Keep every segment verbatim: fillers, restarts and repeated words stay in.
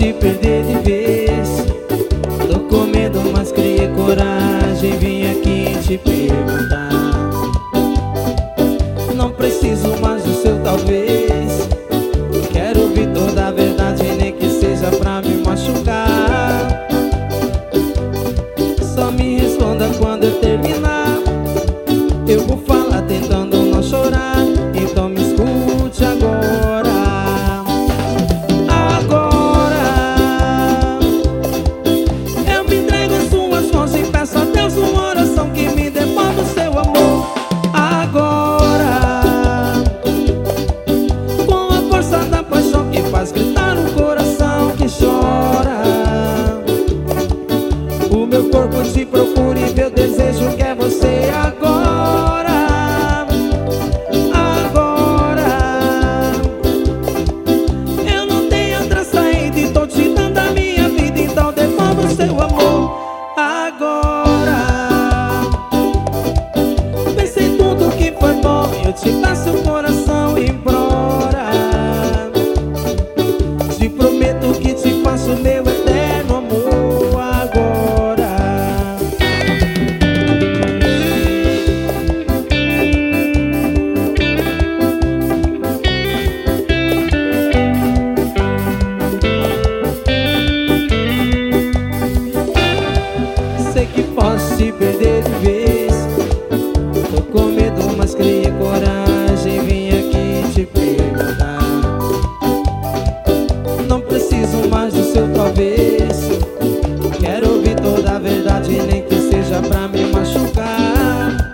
te perder de vez. Tô com medo, mas criei coragem, vim aqui te perguntar. Não preciso mais do seu talvez. Quero ouvir toda a verdade, nem que seja pra me machucar. Só me responda quando eu terminar. Eu vou falar tentando não chorar, então me escute agora. Agora eu me entrego às suas mãos e peço a Deus uma oração que me devolva o seu amor. Agora, com a força da paixão que faz gritar um coração que chora, o meu corpo te procura e meu desejo quer você agora. Eu te passo o coração e implora. Te prometo que te faço meu eterno amor agora. Sei que posso te perder de vez. Tô com medo, mas criei coragem, vim aqui te perguntar. Não preciso mais do seu talvez. Quero ouvir toda a verdade, nem que seja pra me machucar.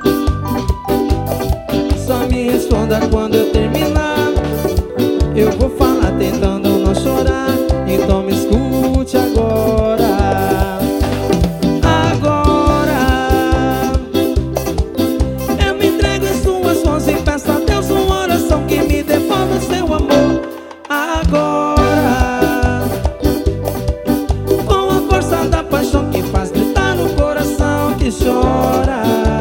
Só me responda quando eu terminar. Eu vou falar tentando não chorar, então me escute agora. Agora, com a força da paixão que faz gritar no coração que chora,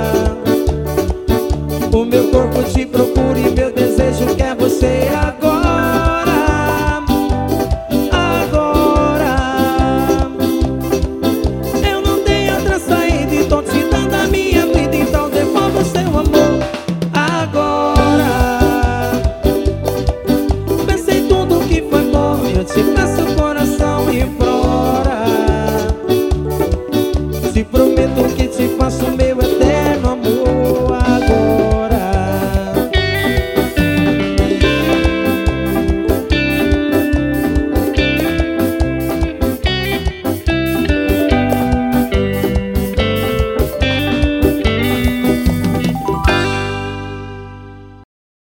o meu corpo te procura e meu desejo quer você agora. Agora, eu não tenho outra saída e tô te dando a minha vida, então devolva o seu amor agora. Eu te